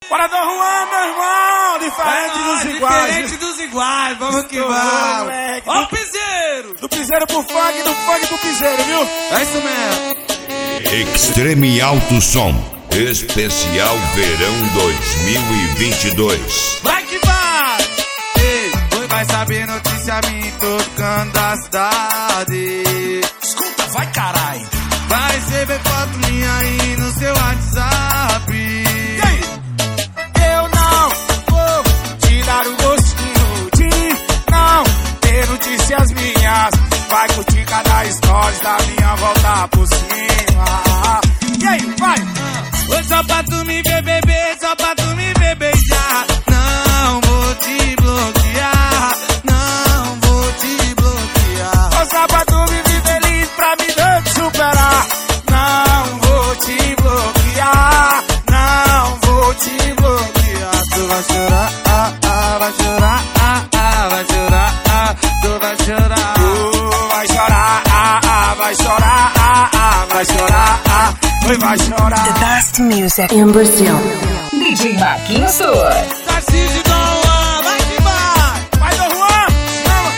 Bora do Juan, meu irmão, diferente dos iguais. Diferente dos iguais, vamos que vamos. Ó o piseiro. Do piseiro pro funk, do funk pro piseiro, viu? É isso mesmo. Extreme Alto Som, especial verão 2022. Vai que vai! Ei, hoje vai saber notícia minha em todo canto da cidade. Escuta, vai carai. Vai receber foto minha aí no seu WhatsApp. E aí? Eu não vou te dar o gostinho de não ter notícias minhas. Vai curtir cada stories da minha volta por cima. E aí, vai! Oi, só pra tu me ver, bebê, só pra tu me ver beijar. Não vou te bloquear, não vou te bloquear. Ô, só pra tu me ver feliz, pra me ver te superar. Não vou te bloquear, não vou te bloquear. Tu vai chorar, vai chorar, vai chorar, tu vai chorar. Tu vai chorar, vai chorar, vai chorar, vai chorar. The best music in Brazil. DJ Marquinhos Tour. Tarcísio Dom Juan, vai que vai. Vai do Juan, chama.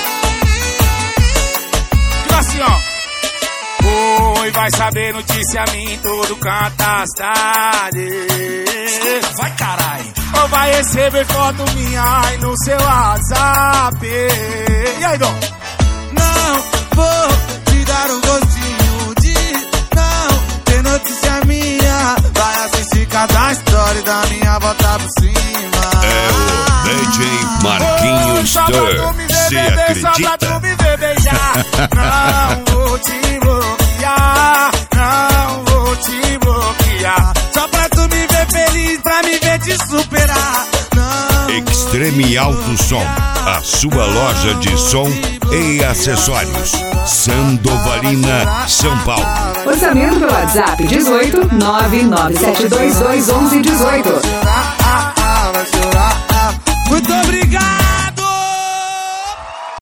Tipo assim, ó. Oi, vai saber notícia minha em todo canto da cidade. Vai carai. Ou vai receber foto minha aí no seu WhatsApp. E aí, Dom? Não vou te dar um gostinho de não ter notícia minha. Vai assistir cada história da minha volta por cima. É o DJ Marquinhos Tour. Você Só pra tu acredita? me ver beijar. Não vou te bloquear, não vou te bloquear. Só pra tu me ver feliz, pra me ver te superar. Não Extreme Alto Som, a sua loja de som e acessórios. Sandovalina, São Paulo. Orçamento pelo WhatsApp 18 997221118.